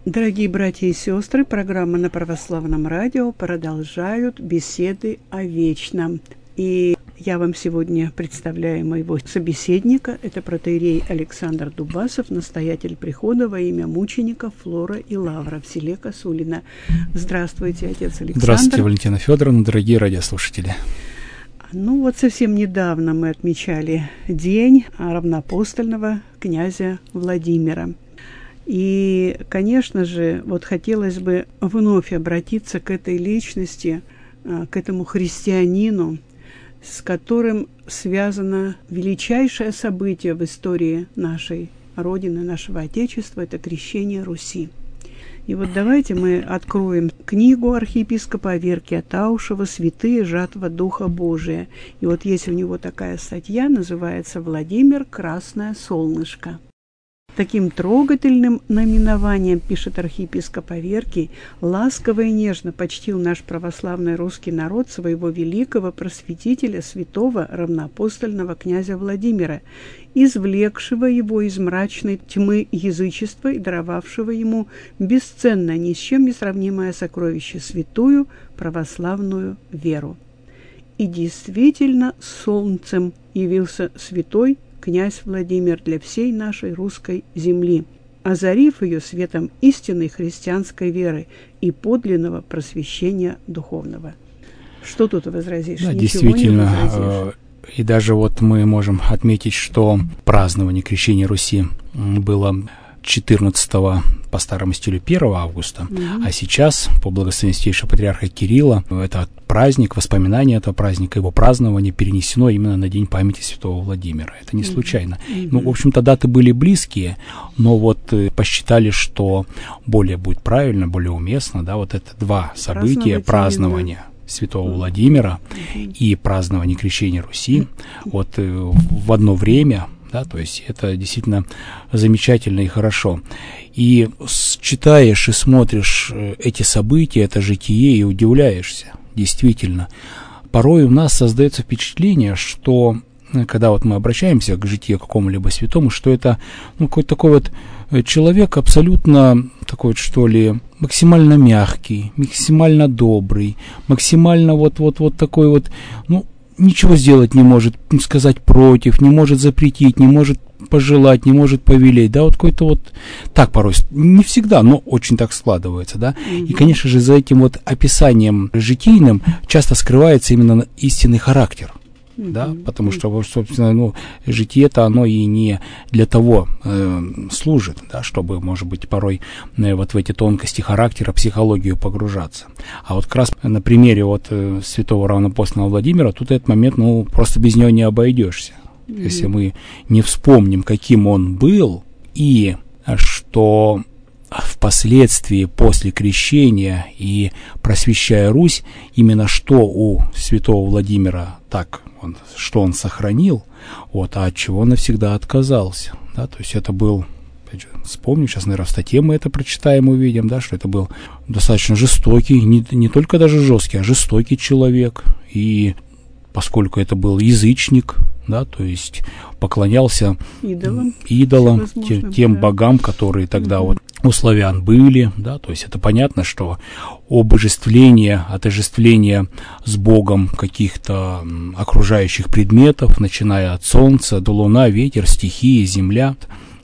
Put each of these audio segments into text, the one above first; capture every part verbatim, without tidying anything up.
Дорогие братья и сестры, программа на Православном радио продолжают беседы о вечном. И я вам сегодня представляю моего собеседника. Это протоиерей Александр Дубасов, настоятель прихода во имя мучеников Флора и Лавра в селе Косулино. Здравствуйте, отец Александр. Здравствуйте, Валентина Федоровна, дорогие радиослушатели. Ну вот совсем недавно мы отмечали день равноапостольного князя Владимира. И, конечно же, вот хотелось бы вновь обратиться к этой личности, к этому христианину, с которым связано величайшее событие в истории нашей Родины, нашего Отечества – это крещение Руси. И вот давайте мы откроем книгу архиепископа Аверкия Таушева «Святые жатва Духа Божия». И вот есть у него такая статья, называется «Владимир. Красное солнышко». Таким трогательным наименованием, пишет архиепископ Аверкий, ласково и нежно почтил наш православный русский народ своего великого просветителя, святого равноапостольного князя Владимира, извлекшего его из мрачной тьмы язычества и даровавшего ему бесценное, ни с чем не сравнимое сокровище, святую православную веру. И действительно солнцем явился святой князь Владимир для всей нашей русской земли, озарив ее светом истинной христианской веры и подлинного просвещения духовного. Что тут возразишь? Да, Ничего действительно. Не возразишь. И даже вот мы можем отметить, что празднование крещения Руси было четырнадцатого по старому стилю первого августа, mm-hmm. а сейчас, по благословению святейшего патриарха Кирилла, этот праздник, воспоминание этого праздника, его празднование перенесено именно на День памяти святого Владимира. Это не случайно. Mm-hmm. Ну, в общем-то, даты были близкие, но вот э, посчитали, что более будет правильно, более уместно, да, вот это два события, празднования святого mm-hmm. Владимира mm-hmm. и празднование крещения Руси, mm-hmm. вот э, в одно время. Да, то есть это действительно замечательно и хорошо. И читаешь и смотришь эти события, это житие, и удивляешься. Действительно. Порой у нас создается впечатление, что когда вот мы обращаемся к житию какому-либо святому, что это ну, какой-то такой вот человек абсолютно такой, что ли, максимально мягкий, максимально добрый, максимально вот-вот-вот такой вот, ну, ничего сделать не может, сказать против, не может запретить, не может пожелать, не может повелеть, да, вот какой-то вот, так порой, не всегда, но очень так складывается, да, mm-hmm. и, конечно же, за этим вот описанием житийным часто скрывается именно истинный характер, mm-hmm. да, потому что, собственно, ну, житие-то оно и не для того э, служит, да, чтобы, может быть, порой э, вот в эти тонкости характера, психологию погружаться. А вот как раз на примере вот э, святого равноапостольного Владимира, тут этот момент, ну, просто без него не обойдешься. Mm-hmm. Если мы не вспомним, каким он был, и что впоследствии, после крещения и просвещая Русь, именно что у святого Владимира так, он, что он сохранил, вот, а от чего он навсегда отказался. Да, то есть это был, опять же, вспомню, сейчас, наверное, в статье мы это прочитаем, увидим, да, что это был достаточно жестокий, не, не только даже жесткий, а жестокий человек. И поскольку это был язычник, да, то есть поклонялся идолам, идолам тем, тем да. богам, которые тогда угу. вот у славян были, да, то есть это понятно, что обожествление, отождествление с Богом каких-то окружающих предметов, начиная от солнца до луна, ветер, стихии, земля,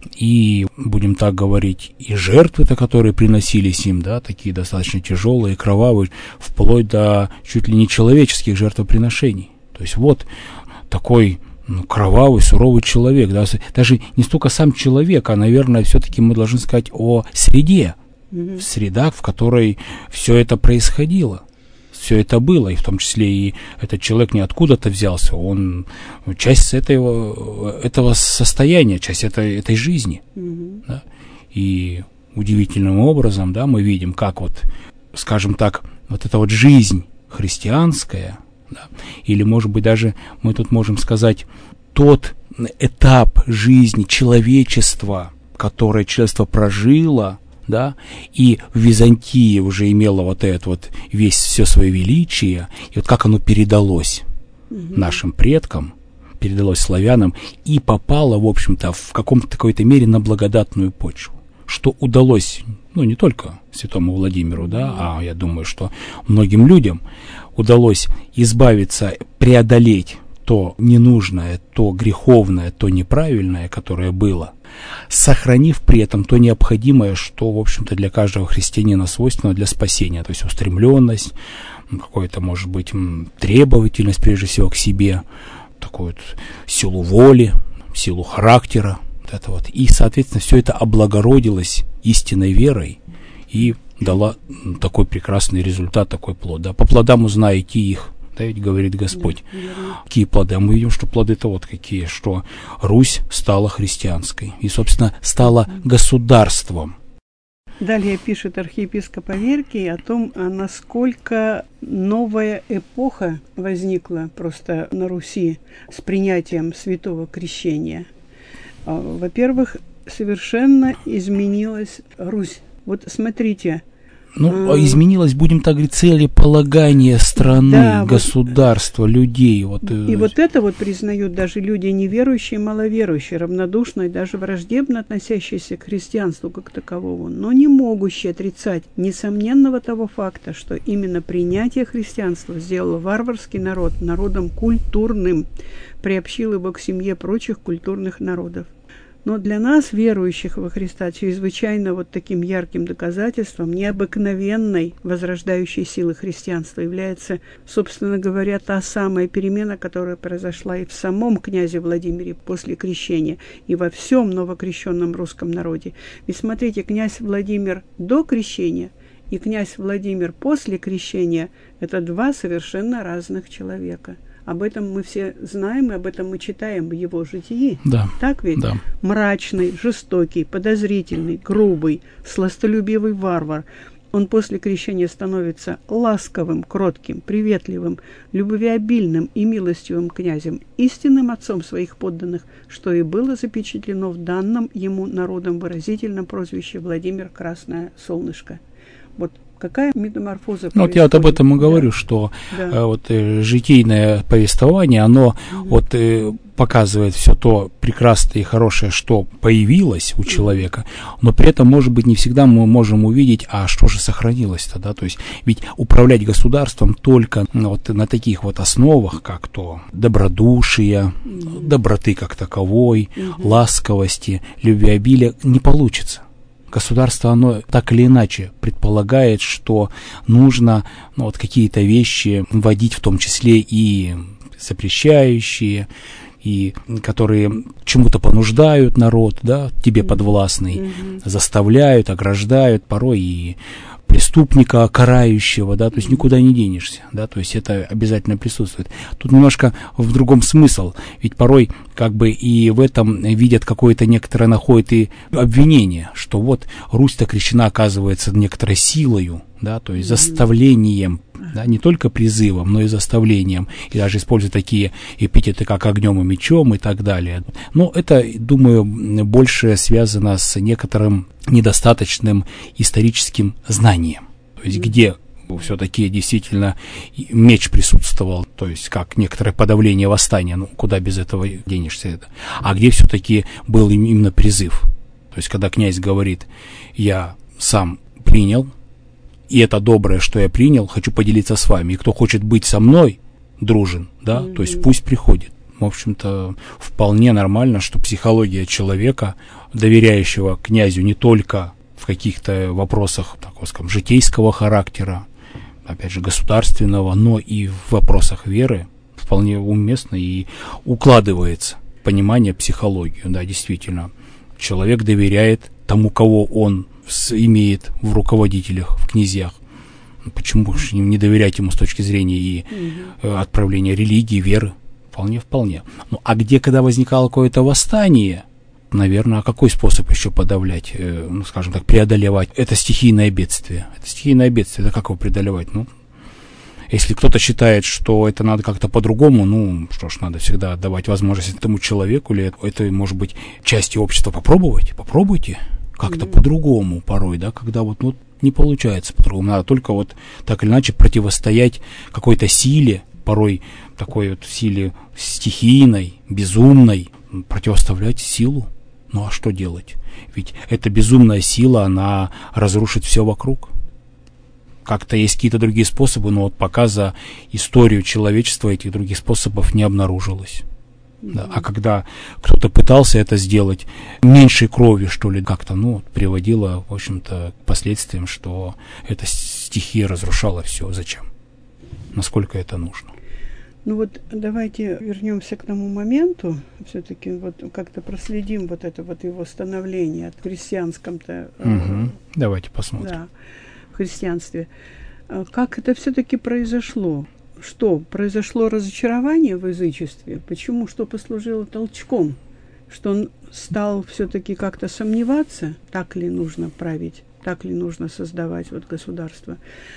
и, будем так говорить, и жертвы-то, которые приносились им, да, такие достаточно тяжелые, кровавые, вплоть до чуть ли не человеческих жертвоприношений. То есть вот такой ну, кровавый, суровый человек. Да? Даже не столько сам человек, а, наверное, все-таки мы должны сказать о среде. Mm-hmm. Среда, в которой все это происходило. Все это было, и в том числе и этот человек не откуда-то взялся, он часть этого, этого состояния, часть этой, этой жизни. Mm-hmm. Да? И удивительным образом, да, мы видим, как вот, скажем так, вот эта вот жизнь христианская, да, или, может быть, даже мы тут можем сказать, тот этап жизни человечества, которое человечество прожило, да, и в Византии уже имело вот это вот весь все свое величие, и вот как оно передалось mm-hmm. нашим предкам, передалось славянам и попало, в общем-то, в каком-то какой-то мере на благодатную почву, что удалось, ну, не только святому Владимиру, да, а я думаю, что многим людям удалось избавиться, преодолеть то ненужное, то греховное, то неправильное, которое было, сохранив при этом то необходимое, что, в общем-то, для каждого христианина свойственно для спасения, то есть устремленность, какая-то, может быть, требовательность, прежде всего, к себе, такую вот силу воли, силу характера, вот это вот. И, соответственно, все это облагородилось истинной верой и дала такой прекрасный результат, такой плод. Да. По плодам узнаете их. Да, ведь говорит Господь. Да, какие плоды? А мы видим, что плоды-то вот какие, что Русь стала христианской и, собственно, стала государством. Далее пишет архиепископ Аверкий о том, насколько новая эпоха возникла просто на Руси с принятием святого крещения. Во-первых, совершенно изменилась Русь. Вот смотрите. Ну, а изменилось, будем так говорить, целеполагание страны, да, государства, вот, людей. Вот, и э... вот это вот признают даже люди неверующие, маловерующие, равнодушные, даже враждебно относящиеся к христианству как таковому, но не могущие отрицать несомненного того факта, что именно принятие христианства сделало варварский народ народом культурным, приобщил его к семье прочих культурных народов. Но для нас, верующих во Христа, чрезвычайно вот таким ярким доказательством необыкновенной возрождающей силы христианства является, собственно говоря, та самая перемена, которая произошла и в самом князе Владимире после крещения, и во всем новокрещенном русском народе. Ведь смотрите, князь Владимир до крещения и князь Владимир после крещения – это два совершенно разных человека. Об этом мы все знаем, и об этом мы читаем в его житии. Да. Так ведь? Да. Мрачный, жестокий, подозрительный, грубый, сластолюбивый варвар. Он после крещения становится ласковым, кротким, приветливым, любвеобильным и милостивым князем, истинным отцом своих подданных, что и было запечатлено в данном ему народом выразительном прозвище Владимир Красное Солнышко. Вот какая метаморфоза. Ну, вот я вот об этом и говорю, да. что да. Э, вот э, житейное повествование, оно угу. вот э, показывает все то прекрасное и хорошее, что появилось у человека, но при этом, может быть, не всегда мы можем увидеть, а что же сохранилось-то, да, то есть ведь управлять государством только ну, вот на таких вот основах, как то добродушие, угу. доброты как таковой, угу. ласковости, любвеобилия, не получится. Государство, оно так или иначе предполагает, что нужно ну, вот какие-то вещи вводить, в том числе и запрещающие, и которые чему-то понуждают народ, да, тебе подвластный, mm-hmm. заставляют, ограждают, порой и преступника карающего, да, то есть никуда не денешься, да, то есть это обязательно присутствует. Тут немножко в другом смысл, ведь порой как бы и в этом видят какое-то некоторое, находят и обвинение, что вот Русь-то крещена, оказывается, некоторой силою, да, то есть заставлением, да, не только призывом, но и заставлением, и даже используют такие эпитеты, как огнем и мечом и так далее. Но это, думаю, больше связано с некоторым недостаточным историческим знанием, то есть где все-таки действительно меч присутствовал, то есть как некоторое подавление восстания, ну куда без этого денешься, а где все-таки был именно призыв, то есть когда князь говорит, я сам принял, и это доброе, что я принял, хочу поделиться с вами, и кто хочет быть со мной дружен, да, mm-hmm. то есть пусть приходит. В общем-то, вполне нормально, что психология человека, доверяющего князю не только в каких-то вопросах, так скажем, житейского характера, опять же, государственного, но и в вопросах веры, вполне уместно и укладывается в понимание психологию. Да, действительно, человек доверяет тому, кого он имеет в руководителях, в князьях. Почему же не доверять ему с точки зрения и угу. отправления религии, веры? Вполне, вполне. Ну, а где, когда возникало какое-то восстание, наверное, а какой способ еще подавлять, э, ну, скажем так, преодолевать? Это стихийное бедствие. Это стихийное бедствие, это как его преодолевать? Ну, если кто-то считает, что это надо как-то по-другому, ну, что ж, надо всегда давать возможность этому человеку, или это, это может быть частью общества. Попробовать, попробуйте как-то mm-hmm. по-другому порой, да, когда вот, ну, не получается по-другому. Надо только вот так или иначе противостоять какой-то силе, порой такой вот силе стихийной, безумной, противоставлять силу Ну а что делать? Ведь эта безумная сила, она разрушит все вокруг. Как-то есть какие-то другие способы, но вот пока за историю человечества этих других способов не обнаружилось. Mm-hmm. Да. А когда кто-то пытался это сделать, меньшей крови, что ли, как-то, ну, приводило, в общем-то, к последствиям, что эта стихия разрушала все. Зачем? Насколько это нужно? Ну вот давайте вернемся к тому моменту, все-таки вот как-то проследим вот это вот его становление в христианском-то. Угу. Э, давайте посмотрим. Да, в христианстве. Как это все-таки произошло? Что, произошло разочарование в язычестве? Почему? Что послужило толчком? Что он стал все-таки как-то сомневаться, так ли нужно править, так ли нужно создавать вот государство.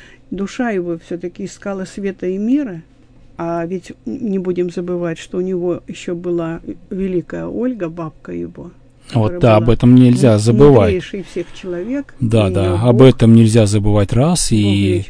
Душа его все-таки искала света и мира. А ведь не будем забывать, что у него еще была великая Ольга, бабка его. Вот, да, об этом нельзя забывать. Мудрейший всех человек. Да, да, об Бог, этом нельзя забывать раз. И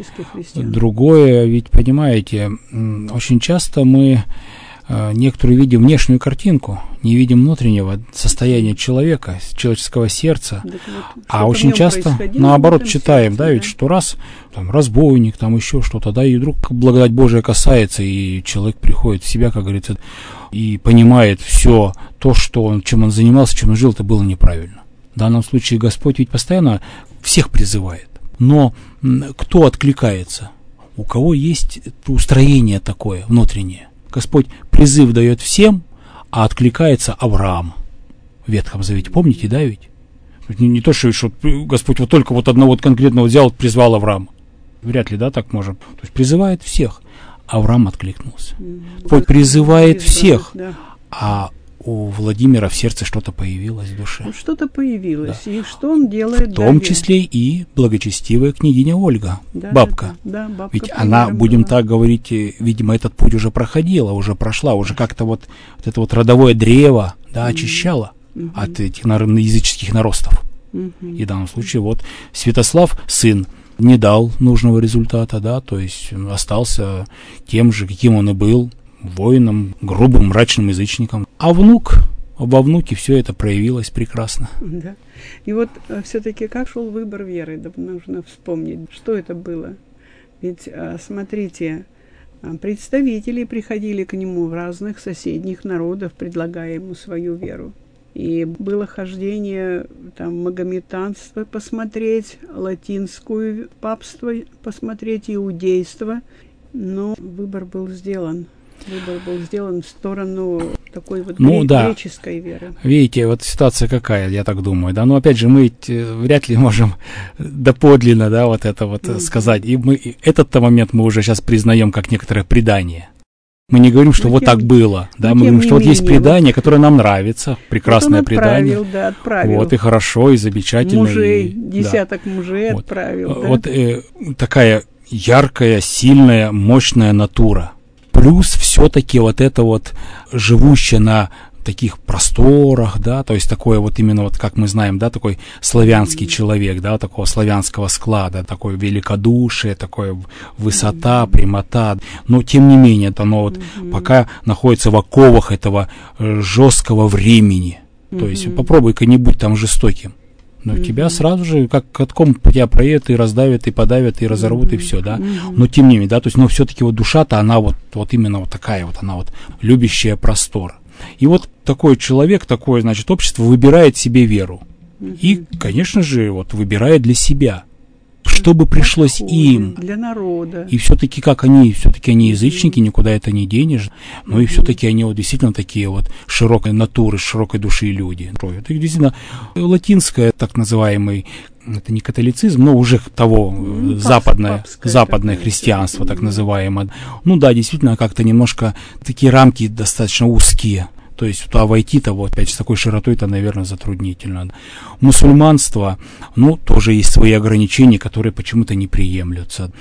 другое, ведь, понимаете, очень часто мы э, некоторые видим внешнюю картинку, не видим внутреннего состояния человека, человеческого сердца. Вот, а очень часто, наоборот, читаем, сердце, да, ведь да? что раз там разбойник, там еще что-то, да, и вдруг благодать Божия касается, и человек приходит в себя, как говорится, и понимает все то, что он, чем он занимался, чем он жил, это было неправильно. В данном случае Господь ведь постоянно всех призывает. Но кто откликается? У кого есть устроение такое внутреннее? Господь призыв дает всем, а откликается Авраам в Ветхом Завете. Помните, да, ведь? Не, не то, что, что Господь вот только вот одного вот конкретного взял, призвал Авраама. Вряд ли, да, так можем. То есть призывает всех. Авраам откликнулся. Господь призывает всех, да. А у Владимира в сердце что-то появилось в душе. Ну, что-то появилось. Да. И что он делает? В том далее? Числе и благочестивая княгиня Ольга, да, бабка. Да, да, бабка. Ведь она, будем была. Так говорить, видимо, этот путь уже проходила, уже прошла, уже как-то вот, вот это вот родовое древо, да, mm-hmm. очищала mm-hmm. от этих языческих наростов. Mm-hmm. И в данном случае вот Святослав, сын, не дал нужного результата, да, то есть остался тем же, каким он и был, воином, грубым, мрачным язычником. А внук, во внуке все это проявилось прекрасно. Да. И вот все-таки как шел выбор веры, да, нужно вспомнить, что это было. Ведь, смотрите, представители приходили к нему в разных соседних народов, предлагая ему свою веру. И было хождение там магометанство посмотреть, латинскую папство посмотреть, иудейство. Но выбор был сделан. Выбор был сделан в сторону такой вот ну, да. греческой веры. Видите, вот ситуация какая, я так думаю, да, но опять же мы вряд ли можем доподлинно, да, вот это вот mm-hmm. сказать. И мы этот-то момент мы уже сейчас признаем как некоторое предание. Мы не говорим, что но вот тем, так было, да, мы говорим, что вот есть предание, которое нам нравится, прекрасное вот предание. Отправил, да, отправил. Вот и хорошо, и замечательно. Мужей, и, десяток да. мужей вот. отправил. Да? Вот э, такая яркая, сильная, мощная натура. Плюс все-таки вот это вот живущее на таких просторах, да, то есть такое вот именно вот, как мы знаем, да, такой славянский mm-hmm. человек, да, такого славянского склада, такое великодушие, такое высота, mm-hmm. прямота, но тем не менее, оно вот mm-hmm. пока находится в оковах этого жесткого времени, mm-hmm. то есть попробуй-ка не будь там жестоким. Но mm-hmm. тебя сразу же, как катком, тебя проедут и раздавят, и подавят, и разорвут, mm-hmm. и все, да. Mm-hmm. Но тем не менее, да, то есть, но все-таки вот душа-то, она вот, вот именно вот такая вот, она вот любящая простор. И вот такой человек, такое, значит, общество выбирает себе веру. Mm-hmm. И, конечно же, вот выбирает для себя, чтобы пришлось подходит им. Для народа. И все-таки, как они, все-таки они язычники, mm-hmm. никуда это не денешь. Но mm-hmm. и все-таки они вот действительно такие вот широкой натуры, широкой души люди. Это действительно латинское, так называемый, это не католицизм, но уже того mm-hmm. западное, западное христианство, mm-hmm. так называемое. Ну да, действительно, как-то немножко такие рамки достаточно узкие. То есть туда войти-то, вот, опять с такой широтой-то, наверное, затруднительно. Мусульманство, ну, тоже есть свои ограничения, которые почему-то не приемлются.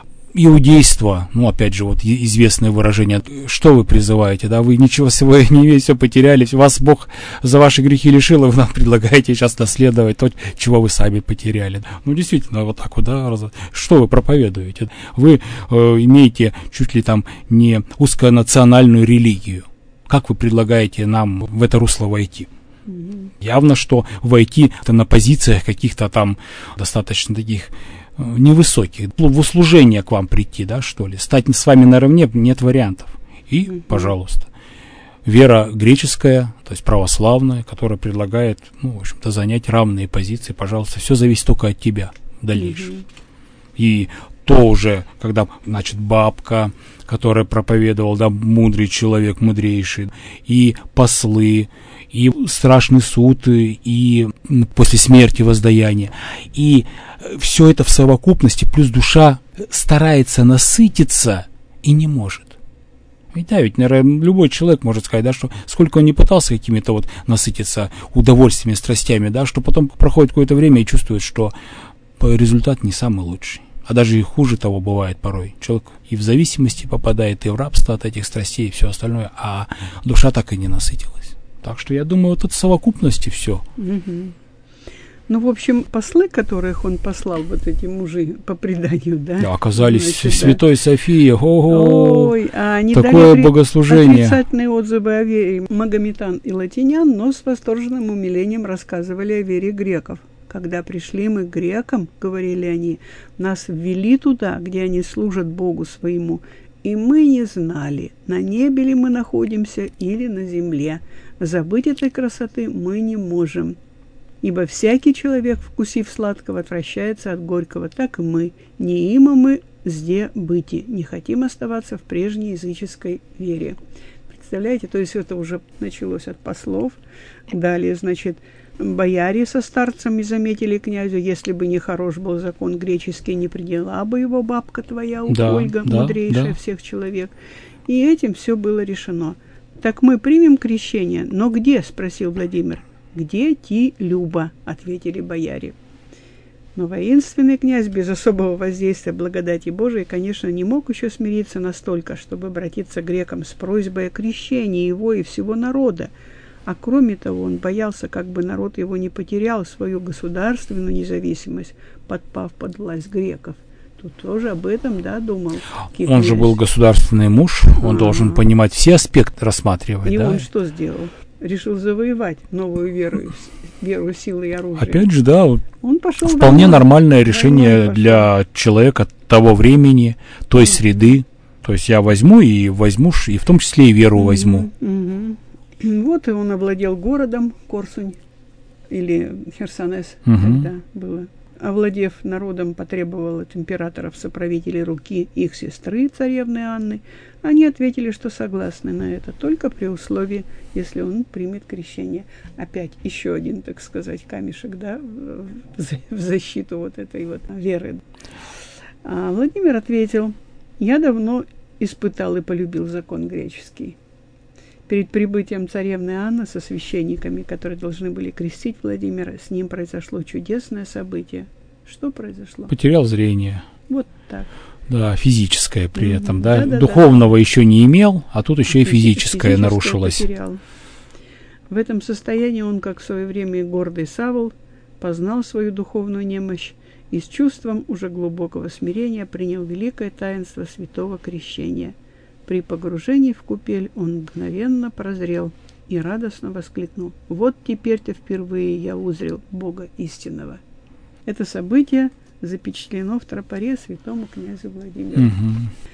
Иудейство, ну, опять же, вот известное выражение, что вы призываете, да, вы ничего своего не имеете, все потеряли, вас Бог за ваши грехи лишил, и вы нам предлагаете сейчас наследовать то, чего вы сами потеряли. Ну, действительно, вот так вот, да, что вы проповедуете? Вы э, имеете чуть ли там не узконациональную религию. Как вы предлагаете нам в это русло войти? Угу. Явно, что войти на позициях каких-то там достаточно таких невысоких, в услужение к вам прийти, да, что ли, стать с вами наравне, нет вариантов. И, угу. пожалуйста, вера греческая, то есть православная, которая предлагает, ну, в общем-то, занять равные позиции, пожалуйста, все зависит только от тебя в дальнейшем. Угу. И то уже, когда, значит, бабка, которая проповедовала, да, мудрый человек, мудрейший, и послы, и страшный суд, и после смерти воздаяние, и все это в совокупности, плюс душа старается насытиться и не может. Ведь да, ведь, наверное, любой человек может сказать, да, что сколько он не пытался какими-то вот насытиться удовольствиями, страстями, да, что потом проходит какое-то время и чувствует, что результат не самый лучший. А даже и хуже того бывает порой. Человек и в зависимости попадает, и в рабство от этих страстей, и все остальное, а душа так и не насытилась. Так что я думаю, вот это в совокупности все. Угу. Ну, в общем, послы, которых он послал, вот эти мужи, по преданию, да? Да, оказались значит, Святой да. Софии, ого, Ой, а они такое дали богослужение. Отрицательные отзывы о вере магометан и латинян, но с восторженным умилением рассказывали о вере греков. Когда пришли мы к грекам, говорили они, нас ввели туда, где они служат Богу своему, и мы не знали, на небе ли мы находимся или на земле. Забыть этой красоты мы не можем. Ибо всякий человек, вкусив сладкого, отвращается от горького, так и мы. Не има мы сде быти, не хотим оставаться в прежней языческой вере. Представляете, то есть это уже началось от послов. Далее, значит, бояре со старцами заметили князю, если бы не хорош был закон греческий, не приняла бы его бабка твоя, да, Ольга, да, мудрейшая да. всех человек. И этим все было решено. Так мы примем крещение, но где? Спросил Владимир. Где ти, Люба? Ответили бояре. Но воинственный князь без особого воздействия благодати Божией, конечно, не мог еще смириться настолько, чтобы обратиться к грекам с просьбой о крещении его и всего народа. А кроме того, он боялся, как бы народ его не потерял свою государственную независимость, подпав под власть греков. Тут тоже об этом, да, думал. Он князь. Же был государственный муж, он А-а-а. должен понимать все аспекты, рассматривать. И да? он что сделал? Решил завоевать новую веру, веру силы и оружия. Опять же, да, он пошел вполне домой. нормальное решение для человека того времени, той mm-hmm. среды. То есть я возьму и возьму, и в том числе и веру mm-hmm. возьму. Mm-hmm. Вот и он овладел городом Корсунь, или Херсонес, угу. тогда было. Овладев народом, потребовал от императоров соправителей руки их сестры, царевны Анны. Они ответили, что согласны на это, только при условии, если он примет крещение. Опять еще один, так сказать, камешек, да, в защиту вот этой вот веры. А Владимир ответил, я давно испытал и полюбил закон греческий. Перед прибытием царевны Анны со священниками, которые должны были крестить Владимира, с ним произошло чудесное событие. Что произошло? Потерял зрение. Вот так. Да, физическое при mm-hmm. этом, да. Да-да-да. Духовного еще не имел, а тут еще и физическое, физическое нарушилось. Потерял. В этом состоянии он, как в свое время гордый Савл, познал свою духовную немощь и с чувством уже глубокого смирения принял великое таинство святого крещения. При погружении в купель он мгновенно прозрел и радостно воскликнул: «Вот теперь-то впервые я узрел Бога истинного». Это событие запечатлено в тропаре святому князю Владимиру. Угу.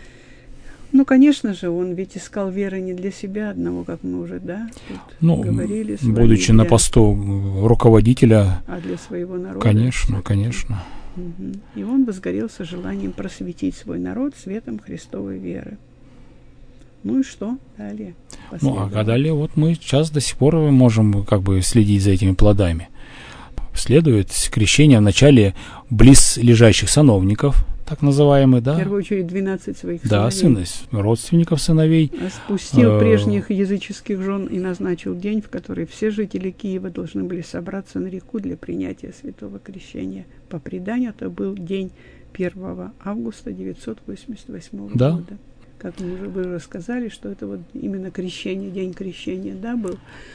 Ну, конечно же, он ведь искал веры не для себя одного, как мы уже, да, тут ну, говорили. Будучи для... на посту руководителя. А для своего народа. Конечно, конечно. Угу. И он возгорелся желанием просветить свой народ светом Христовой веры. Ну и что далее? Ну, а далее вот мы сейчас до сих пор можем как бы следить за этими плодами. Следует крещение в начале близ лежащих сановников, так называемых, да? В первую очередь двенадцать своих да, сыновей. Да, родственников сыновей. Спустил прежних языческих жен и назначил день, в который все жители Киева должны были собраться на реку для принятия святого крещения. По преданию, это был день первого августа девятьсот восемьдесят восьмого да. года. Как мы уже вы рассказали, что это вот именно крещение, день крещения, да, был.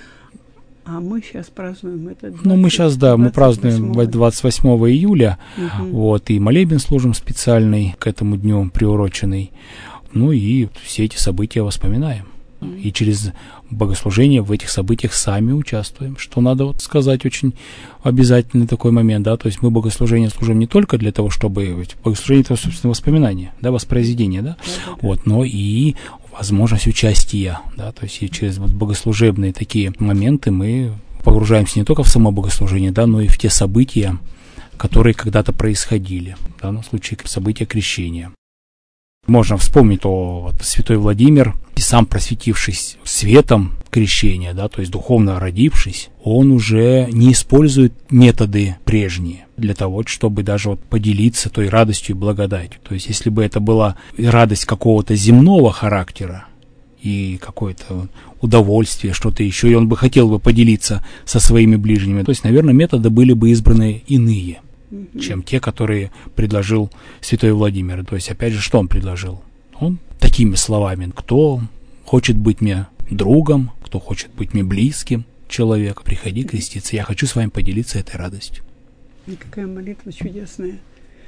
А мы сейчас празднуем это. двадцать, ну, мы сейчас, да, мы празднуем двадцать восьмого июля, угу. вот, и молебен служим специальный к этому дню приуроченный. Ну и все эти события вспоминаем. И через богослужение в этих событиях сами участвуем, что надо вот сказать очень обязательный такой момент, да, то есть мы богослужение служим не только для того, чтобы богослужение это, собственно, воспоминание, да, воспроизведение, да, вот, но и возможность участия, да, то есть и через вот богослужебные такие моменты мы погружаемся не только в само богослужение, да, но и в те события, которые когда-то происходили, в данном случае события крещения. Можно вспомнить, то вот, святой Владимир, и сам просветившись светом крещения, да, то есть духовно родившись, он уже не использует методы прежние для того, чтобы даже вот поделиться той радостью и благодатью. То есть если бы это была радость какого-то земного характера и какое-то удовольствие, что-то еще, и он бы хотел бы поделиться со своими ближними, то есть, наверное, методы были бы избраны иные, чем те, которые предложил святой Владимир. То есть, опять же, что он предложил? Он такими словами: кто хочет быть мне другом, кто хочет быть мне близким человеком, приходи креститься, я хочу с вами поделиться этой радостью. И какая молитва чудесная,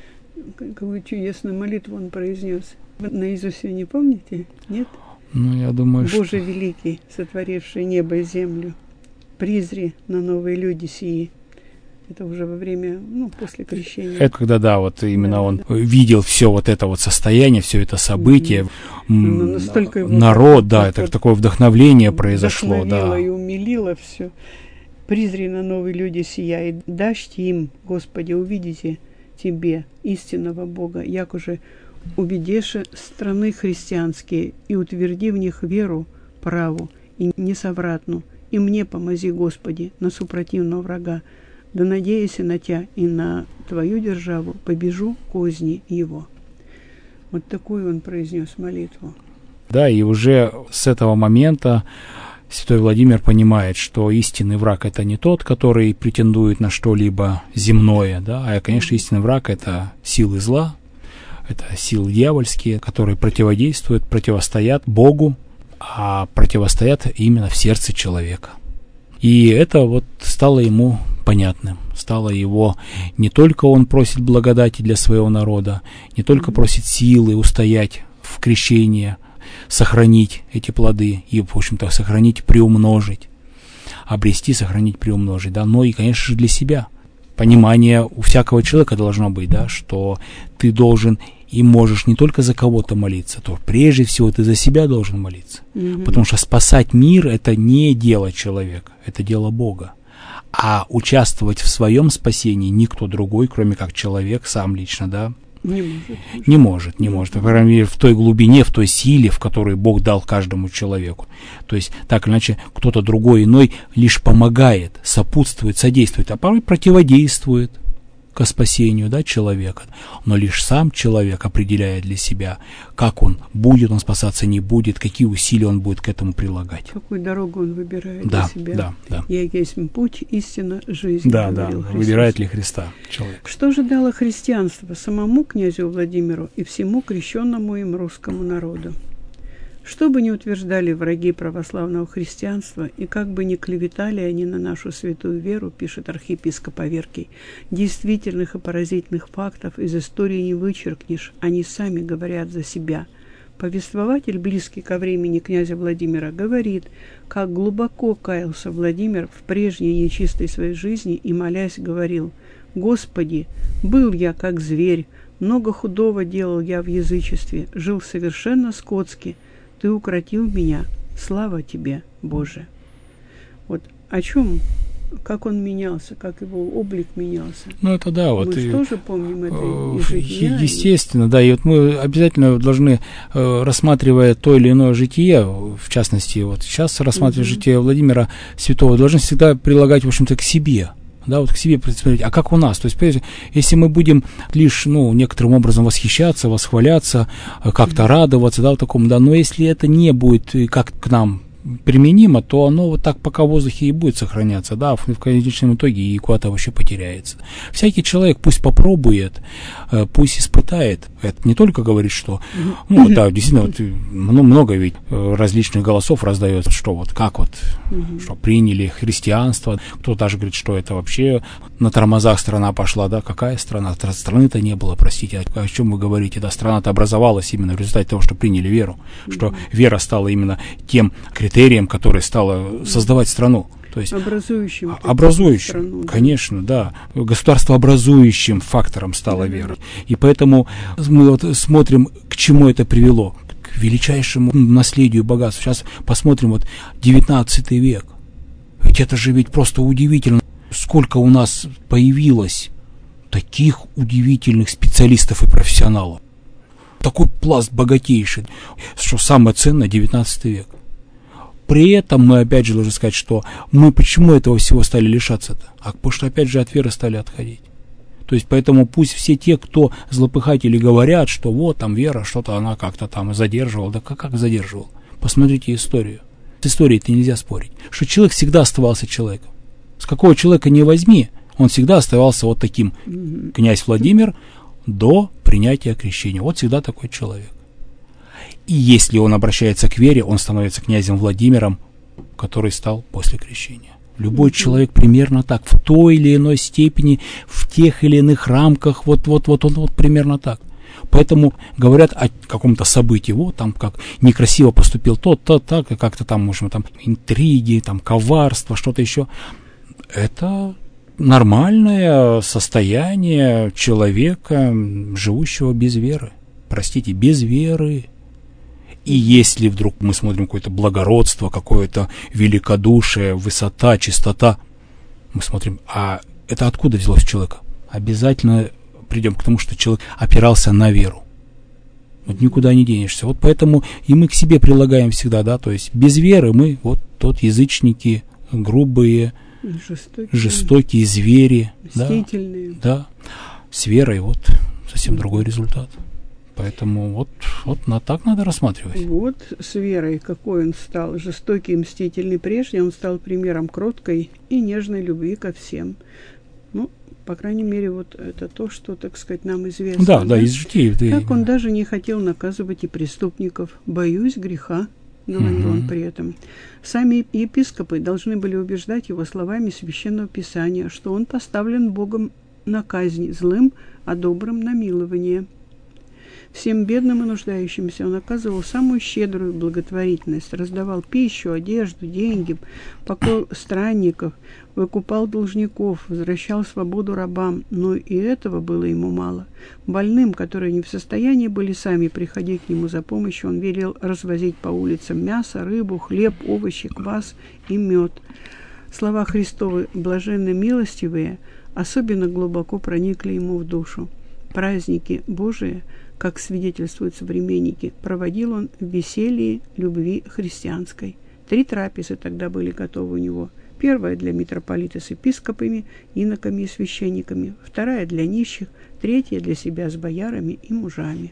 какую чудесную молитву он произнес. Вы наизусть ее не помните? Нет? Ну, я думаю, Боже что... великий, сотворивший небо и землю, призри на новые люди сии. Это уже во время, ну, после крещения. Это когда, да, вот именно да, он да. видел все вот это вот состояние, все это событие, mm-hmm. м- народ, да, так это вот такое вдохновление произошло, да. И умилило все. Призри на новые люди сия, и дашьте им, Господи, увидите Тебе, истинного Бога, як уже уведеше страны христианские, и утверди в них веру праву и несовратну, и мне помози, Господи, на супротивного врага, да надеюсь на Тя и на Твою державу побежу козни его. Вот такую он произнес молитву. Да, и уже с этого момента святой Владимир понимает, что истинный враг — это не тот, который претендует на что-либо земное, да, а, конечно, истинный враг — это силы зла, это силы дьявольские, которые противодействуют, противостоят Богу, а противостоят именно в сердце человека. И это вот стало ему понятным, стало его, не только он просит благодати для своего народа, не только просит силы устоять в крещении, сохранить эти плоды и, в общем-то, сохранить, приумножить, обрести, сохранить, приумножить, да, но и, конечно же, для себя. Понимание у всякого человека должно быть, да, что ты должен и можешь не только за кого-то молиться, то прежде всего ты за себя должен молиться. Mm-hmm. Потому что спасать мир — это не дело человека, это дело Бога. А участвовать в своем спасении никто другой, кроме как человек сам лично, да, не может. Не может, не может. По крайней мере, в той глубине, в той силе, в которой Бог дал каждому человеку. То есть, так или иначе, кто-то другой, иной лишь помогает, сопутствует, содействует, а порой противодействует ко спасению, да, человека. Но лишь сам человек определяет для себя, как он, будет он спасаться, не будет, какие усилия он будет к этому прилагать. Какую дорогу он выбирает да, для себя. Да, да. «Я есть путь, истина, жизнь», да, да. Христос. Выбирает ли Христа человек? Что же дало христианство самому князю Владимиру и всему крещенному им русскому народу? Что бы ни утверждали враги православного христианства, и как бы ни клеветали они на нашу святую веру, пишет архиепископ Аверкий, действительных и поразительных фактов из истории не вычеркнешь, они сами говорят за себя. Повествователь, близкий ко времени князя Владимира, говорит, как глубоко каялся Владимир в прежней нечистой своей жизни и, молясь, говорил: «Господи, был я как зверь, много худого делал я в язычестве, жил совершенно скотски, Ты укротил меня, слава Тебе, Боже». Вот о чем, как он менялся, как его облик менялся. Ну, это да, вот. Мы и, тоже помним это из жития. Естественно, и... да, и вот мы обязательно должны, э, рассматривая то или иное житие, в частности, вот сейчас рассматривая угу. житие Владимира Святого, должны всегда прилагать, в общем-то, к себе. Да, вот к себе посмотреть, а как у нас? То есть, если мы будем лишь, ну, некоторым образом восхищаться, восхваляться, как-то радоваться, да, вот такому, да, но если это не будет как к нам применимо, то оно вот так пока в воздухе и будет сохраняться, да, в, в конечном итоге и куда-то вообще потеряется. Всякий человек пусть попробует, э, пусть испытает. Это не только говорит, что, ну, да, действительно, вот, много ведь различных голосов раздается, что вот, как вот, что приняли христианство, кто даже говорит, что это вообще на тормозах страна пошла, да, какая страна? Страны-то не было, простите, о, о чем вы говорите, да, страна-то образовалась именно в результате того, что приняли веру, что вера стала именно тем критерием, который стало создавать страну. То есть образующим, образующим страну, да. Конечно, да. Государствообразующим фактором стала да, вера. Да. И поэтому мы вот смотрим, к чему это привело. К величайшему наследию богатства. Сейчас посмотрим вот девятнадцатый век. Ведь это же ведь просто удивительно. Сколько у нас появилось таких удивительных специалистов и профессионалов. Такой пласт богатейший. Что самое ценное, девятнадцатый век. При этом мы опять же должны сказать, что мы почему этого всего стали лишаться-то? А потому что опять же от веры стали отходить. То есть поэтому пусть все те, кто злопыхатели говорят, что вот там вера, что-то она как-то там задерживала. Да как, как задерживала? Посмотрите историю. С историей-то нельзя спорить. Что человек всегда оставался человеком. С какого человека не возьми, он всегда оставался вот таким. Князь Владимир до принятия крещения. Вот всегда такой человек. И если он обращается к вере, он становится князем Владимиром, который стал после крещения. Любой mm-hmm. человек примерно так, в той или иной степени, в тех или иных рамках, вот-вот-вот он вот примерно так. Поэтому говорят о каком-то событии, вот там как некрасиво поступил тот, то, так, и как-то там, может, там интриги, там коварство, что-то еще. Это нормальное состояние человека, живущего без веры. Простите, без веры. И если вдруг мы смотрим какое-то благородство, какое-то великодушие, высота, чистота, мы смотрим, а это откуда взялось у человека? Обязательно придем к тому, что человек опирался на веру. Вот никуда не денешься. Вот поэтому и мы к себе прилагаем всегда, да, то есть без веры мы вот тот язычники, грубые, жестокие, жестокие звери, мстительные. Да, да, с верой вот совсем mm-hmm. другой результат. Поэтому вот, вот на так надо рассматривать. Вот с верой, какой он стал, жестокий и мстительный прежде, он стал примером кроткой и нежной любви ко всем. Ну, по крайней мере, вот это то, что, так сказать, нам известно. Да, да, да из житий. Да, как он даже не хотел наказывать и преступников. «Боюсь греха», говорил угу. он при этом. Сами епископы должны были убеждать его словами Священного Писания, что он поставлен Богом на казнь злым, а добрым на милование. Всем бедным и нуждающимся он оказывал самую щедрую благотворительность, раздавал пищу, одежду, деньги, покой странников, выкупал должников, возвращал свободу рабам, но и этого было ему мало. Больным, которые не в состоянии были сами приходить к нему за помощью, он велел развозить по улицам мясо, рыбу, хлеб, овощи, квас и мед. Слова Христовы «блаженны милостивые» особенно глубоко проникли ему в душу. Праздники Божии, как свидетельствуют современники, проводил он в веселье любви христианской. Три трапезы тогда были готовы у него. Первая для митрополита с епископами, иноками и священниками, вторая для нищих, третья для себя с боярами и мужами.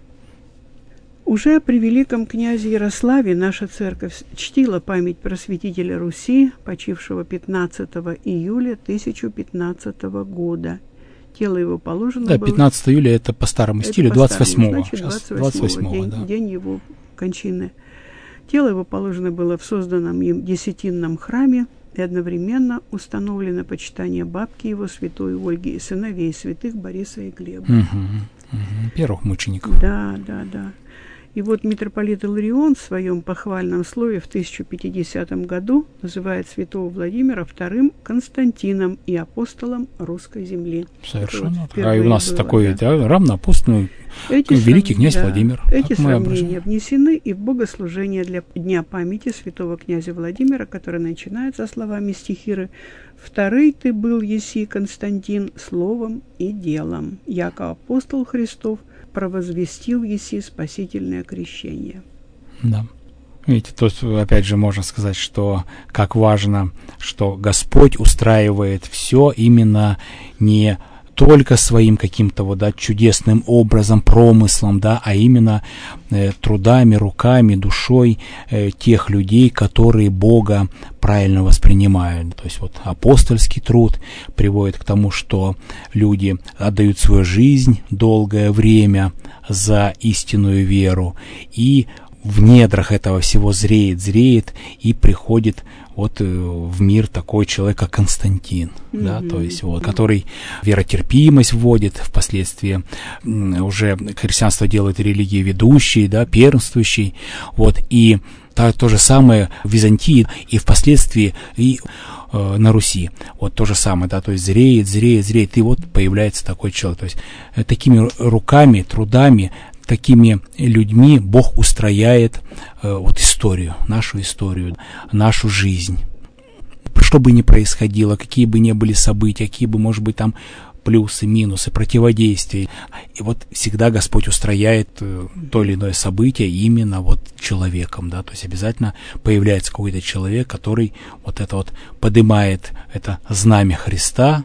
Уже при великом князе Ярославе наша церковь чтила память просветителя Руси, почившего пятнадцатого июля тысяча пятнадцатого года. Тело его положено да, было... пятнадцатого июля это по старому это стилю, двадцать восьмого. Значит, двадцать восьмого, день, да. день его кончины. Тело его положено было в созданном им десятинном храме, и одновременно установлено почитание бабки его, святой Ольги, и сыновей святых Бориса и Глеба. Угу, угу. Первых мучеников. Да, да, да. И вот митрополит Иларион в своем похвальном слове в тысяча пятидесятом году называет святого Владимира вторым Константином и апостолом русской земли. Совершенно. Вот а и у нас было, такой да. Да, равноапостольный великий князь да, Владимир. Эти сравнения внесены и в богослужение для Дня памяти святого князя Владимира, которое начинается словами стихиры «Вторый ты был, еси, Константин, словом и делом, яко апостол Христов, провозвестил еси спасительное крещение». Да. Видите, тут опять же можно сказать, что как важно, что Господь устраивает все именно не только своим каким-то вот, да, чудесным образом, промыслом, да, а именно э, трудами, руками, душой э, тех людей, которые Бога правильно воспринимают. То есть вот апостольский труд приводит к тому, что люди отдают свою жизнь долгое время за истинную веру, и в недрах этого всего зреет, зреет, и приходит вот в мир такой человек, как Константин, mm-hmm. да, то есть вот, который веротерпимость вводит, впоследствии уже христианство делает религией ведущей, да, первенствующей, вот, и то, то же самое в Византии, и впоследствии и э, на Руси, вот то же самое, да, то есть зреет, зреет, зреет, и вот появляется такой человек, то есть э, такими руками, трудами, такими людьми Бог устрояет э, вот историю, нашу историю, нашу жизнь. Что бы ни происходило, какие бы ни были события, какие бы, может быть, там плюсы, минусы, противодействия. И вот всегда Господь устрояет э, то или иное событие именно вот человеком, да, то есть обязательно появляется какой-то человек, который вот это вот поднимает это знамя Христа,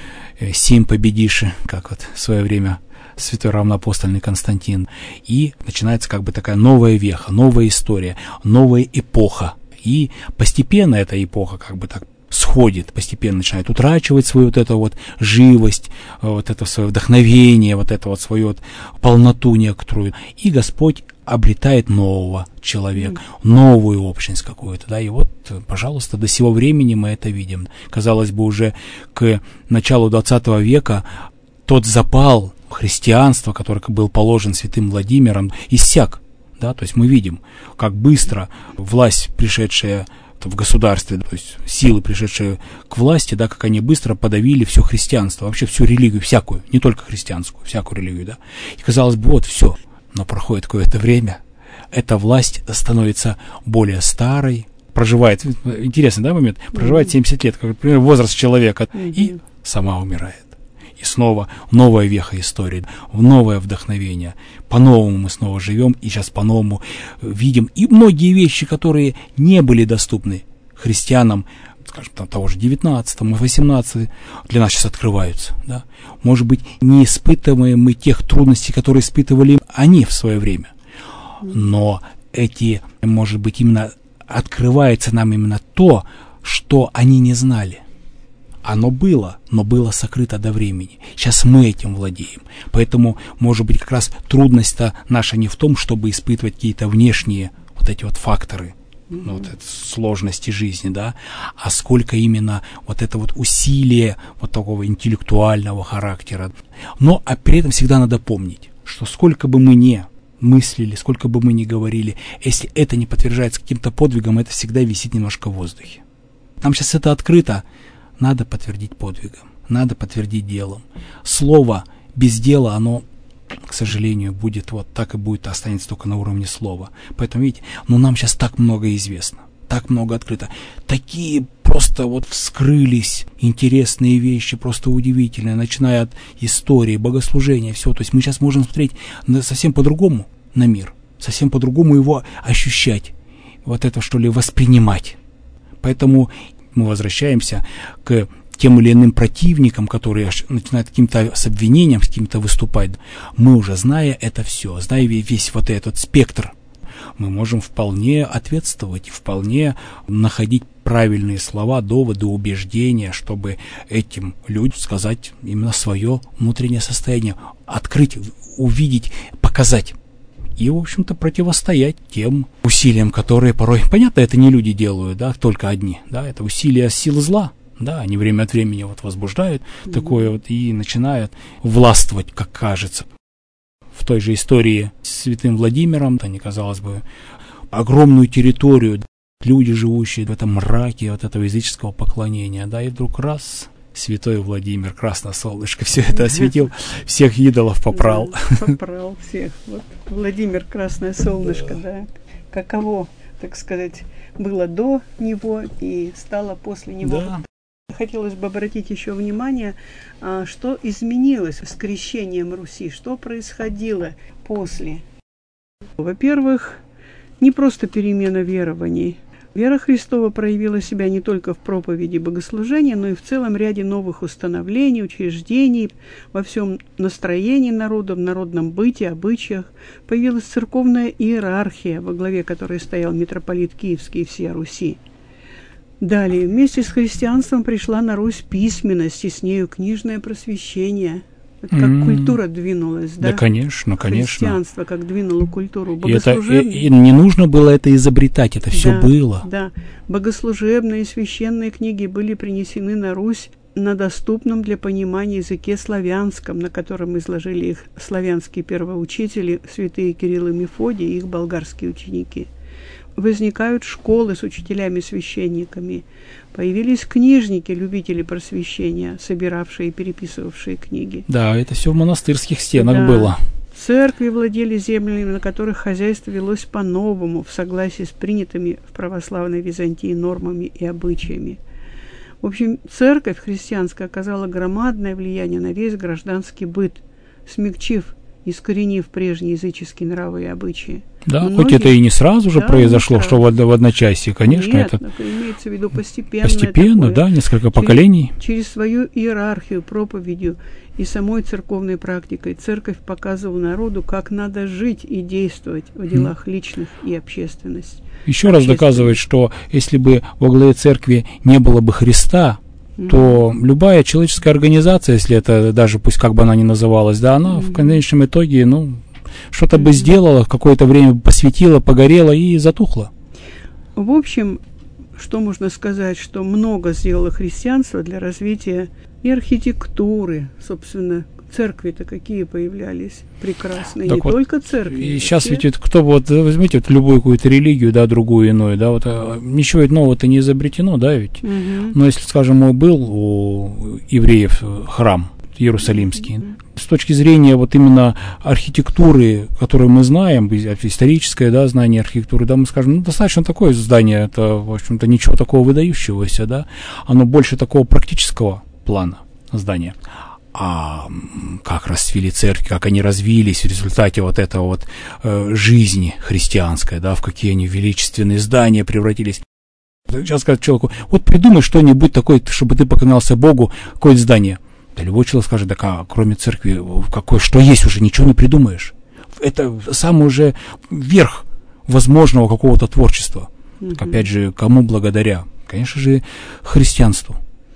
э, «Сим победиши», как вот в свое время святой равноапостольный Константин, и начинается как бы такая новая веха, новая история, новая эпоха. И постепенно эта эпоха как бы так сходит, постепенно начинает утрачивать свою вот эту вот живость, вот это свое вдохновение, вот это вот свою вот полноту некоторую. И Господь обретает нового человека, новую общность какую-то, да, и вот, пожалуйста, до сего времени мы это видим. Казалось бы, уже к началу двадцатого века тот запал христианства, который был положен святым Владимиром, иссяк, да, то есть мы видим, как быстро власть, пришедшая в государстве, то есть силы, пришедшие к власти, да, как они быстро подавили все христианство, вообще всю религию, всякую, не только христианскую, всякую религию, да, и казалось бы, вот все, но проходит какое-то время, эта власть становится более старой, проживает, интересный, да, момент, проживает семьдесят лет, как, например, возраст человека, и сама умирает. И снова новая веха истории, новое вдохновение. По-новому мы снова живем, и сейчас по-новому видим. И многие вещи, которые не были доступны христианам, скажем, там, того же девятнадцатого, восемнадцатого, для нас сейчас открываются. Да? Может быть, не испытываем мы тех трудностей, которые испытывали они в свое время. Но эти, может быть, именно открывается нам именно то, что они не знали. Оно было, но было сокрыто до времени. Сейчас мы этим владеем. Поэтому, может быть, как раз трудность-то наша не в том, чтобы испытывать какие-то внешние вот эти вот факторы, mm-hmm. ну, вот это, сложности жизни, да, а сколько именно вот это вот усилие вот такого интеллектуального характера. Но а при этом всегда надо помнить, что сколько бы мы ни мыслили, сколько бы мы ни говорили, если это не подтверждается каким-то подвигом, это всегда висит немножко в воздухе. Нам сейчас это открыто. Надо подтвердить подвигом, надо подтвердить делом. Слово без дела, оно, к сожалению, будет вот так и будет, останется только на уровне слова. Поэтому, видите, ну нам сейчас так много известно, так много открыто. Такие просто вот вскрылись интересные вещи, просто удивительные, начиная от истории, богослужения, все. То есть мы сейчас можем смотреть совсем по-другому на мир, совсем по-другому его ощущать, вот это, что ли, воспринимать. Поэтому мы возвращаемся к тем или иным противникам, которые начинают каким-то с обвинением, с каким-то выступать. Мы уже, зная это все, зная весь вот этот спектр, мы можем вполне ответствовать, вполне находить правильные слова, доводы, убеждения, чтобы этим людям сказать именно свое внутреннее состояние, открыть, увидеть, показать. И, в общем-то, противостоять тем усилиям, которые порой, понятно, это не люди делают, да, только одни, да, это усилия сил зла, да, они время от времени вот возбуждают mm-hmm. такое вот и начинают властвовать, как кажется. В той же истории с святым Владимиром, они, казалось бы, огромную территорию, люди, живущие в этом мраке вот этого языческого поклонения, да, и вдруг раз... Святой Владимир, красное солнышко, все это осветил, всех идолов попрал. Да, попрал всех. Вот Владимир, красное солнышко, да. Каково, так сказать, было до него и стало после него. Да. Хотелось бы обратить еще внимание, что изменилось с крещением Руси, что происходило после. Во-первых, не просто перемена верований, Вера Христова проявила себя не только в проповеди богослужения, но и в целом ряде новых установлений, учреждений, во всем настроении народа, в народном быте, обычаях. Появилась церковная иерархия, во главе которой стоял митрополит Киевский и всея Руси. Далее, вместе с христианством пришла на Русь письменность, и с нею книжное просвещение. Это как mm-hmm. культура двинулась, да? Да, конечно, конечно. Христианство как двинуло культуру. И, это, и, и не нужно было это изобретать, это все да, было. Да, богослужебные и священные книги были принесены на Русь на доступном для понимания языке славянском, на котором изложили их славянские первоучители, святые Кирилл и Мефодий и их болгарские ученики. Возникают школы с учителями-священниками. Появились книжники, любители просвещения, собиравшие и переписывавшие книги. Да, это все в монастырских стенах да. было. Церкви владели землями, на которых хозяйство велось по-новому, в согласии с принятыми в православной Византии нормами и обычаями. В общем, церковь христианская оказала громадное влияние на весь гражданский быт, смягчив, искоренив прежние языческие нравы и обычаи. Да, Многие... хоть это и не сразу же да, произошло, сразу. что в, в одночасье, конечно, Нет, это имеется в виду постепенно. Постепенно, такое. Да, несколько через, поколений. Через свою иерархию, проповедью и самой церковной практикой церковь показывала народу, как надо жить и действовать в делах mm. личных и общественности. Еще раз доказывает, что если бы во главе церкви не было бы Христа, то любая человеческая организация, если это даже пусть как бы она ни называлась, да, она mm-hmm. в конечном итоге, ну, что-то mm-hmm. бы сделала, какое-то время посвятила, погорела и затухла. В общем, что можно сказать, что много сделало христианство для развития и архитектуры, собственно, церкви-то какие появлялись прекрасные, так не вот только церкви. И сейчас ведь это, кто вот, возьмите вот любую какую-то религию, да, другую иную, да, вот ничего ведь нового-то не изобретено, да, ведь. Угу. Но если, скажем, был у евреев храм Иерусалимский, угу. с точки зрения вот именно архитектуры, которую мы знаем, историческое, да, знание архитектуры, да, мы скажем, ну, достаточно такое здание, это, в общем-то, ничего такого выдающегося, да, оно больше такого практического плана здания. А как расцвели церкви, как они развились в результате вот этого вот э, жизни христианской, да, в какие они величественные здания превратились. Сейчас сказать человеку, вот придумай что-нибудь такое, чтобы ты поклонялся Богу, какое-то здание. Да любой человек скажет, да а, кроме церкви, какое, что есть уже, ничего не придумаешь. Это самый уже верх возможного какого-то творчества. Mm-hmm. Так, опять же, кому благодаря? Конечно же, христианству.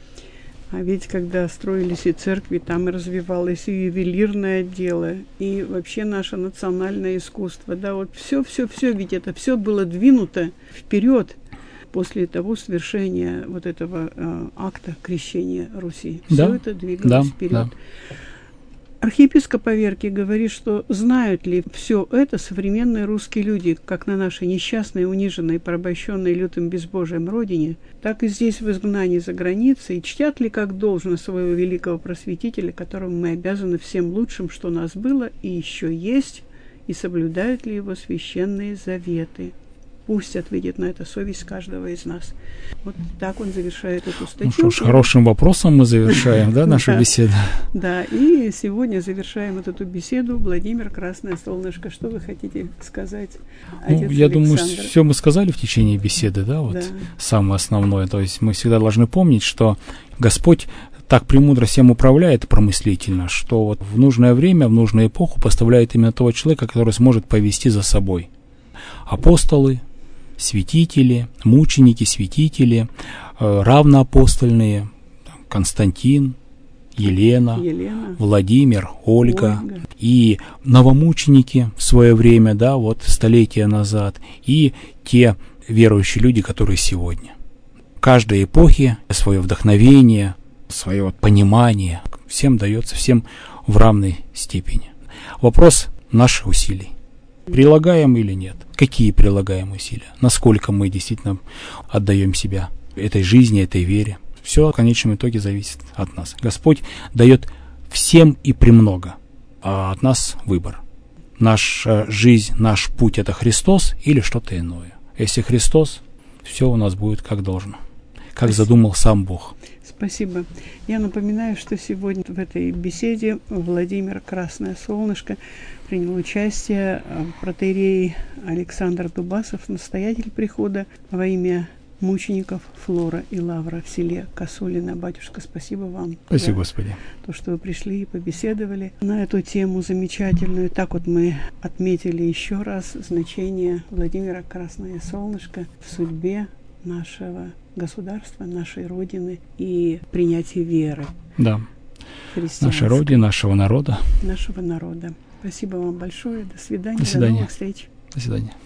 А ведь когда строились и церкви, там и развивалось и ювелирное дело, и вообще наше национальное искусство. Да, вот все-все-все, ведь это все было двинуто вперед после того совершения вот этого э, акта крещения Руси. Все да, это двигалось да, вперед. Да. Архиепископ Аверкий говорит, что знают ли все это современные русские люди, как на нашей несчастной, униженной, порабощенной лютым безбожием родине, так и здесь в изгнании за границей, и чтят ли как должно своего великого просветителя, которому мы обязаны всем лучшим, что у нас было и еще есть, и соблюдают ли его священные заветы. Пусть ответит на это совесть каждого из нас. Вот так он завершает эту статью. Ну что ж, хорошим вопросом мы завершаем, да, нашу беседу? Да, и сегодня завершаем вот эту беседу. Владимир, Красное Солнышко, что вы хотите сказать, отец Я Александр? думаю, все мы сказали в течение беседы, да, вот самое основное. То есть мы всегда должны помнить, что Господь так премудро всем управляет промыслительно, что вот в нужное время, в нужную эпоху поставляет именно того человека, который сможет повести за собой. Апостолы, святители, мученики, святители, э, равноапостольные, Константин, Елена, Елена, Владимир, Ольга, Ольга и новомученики в свое время, да, вот столетия назад, и те верующие люди, которые сегодня. Каждой эпохи свое вдохновение, свое понимание всем дается, всем в равной степени. Вопрос наших усилий. Прилагаем или нет? Какие прилагаем усилия? Насколько мы действительно отдаем себя этой жизни, этой вере? Все в конечном итоге зависит от нас. Господь дает всем и премного, а от нас выбор. Наша жизнь, наш путь — это Христос или что-то иное. Если Христос, все у нас будет как должно, как Спасибо. Задумал сам Бог. Спасибо. Я напоминаю, что сегодня в этой беседе Владимир Красное Солнышко принял участие протоиерей Александр Дубасов, настоятель прихода во имя мучеников Флора и Лавра в селе Косулино. Батюшка, спасибо вам. Спасибо, Господи. То, что вы пришли и побеседовали на эту тему замечательную. Так вот мы отметили еще раз значение Владимира Красное Солнышко в судьбе нашего государства, нашей Родины и принятии веры. Да. Нашей Родины, нашего народа. Нашего народа. Спасибо вам большое. До свидания. До свидания. До новых встреч. До свидания.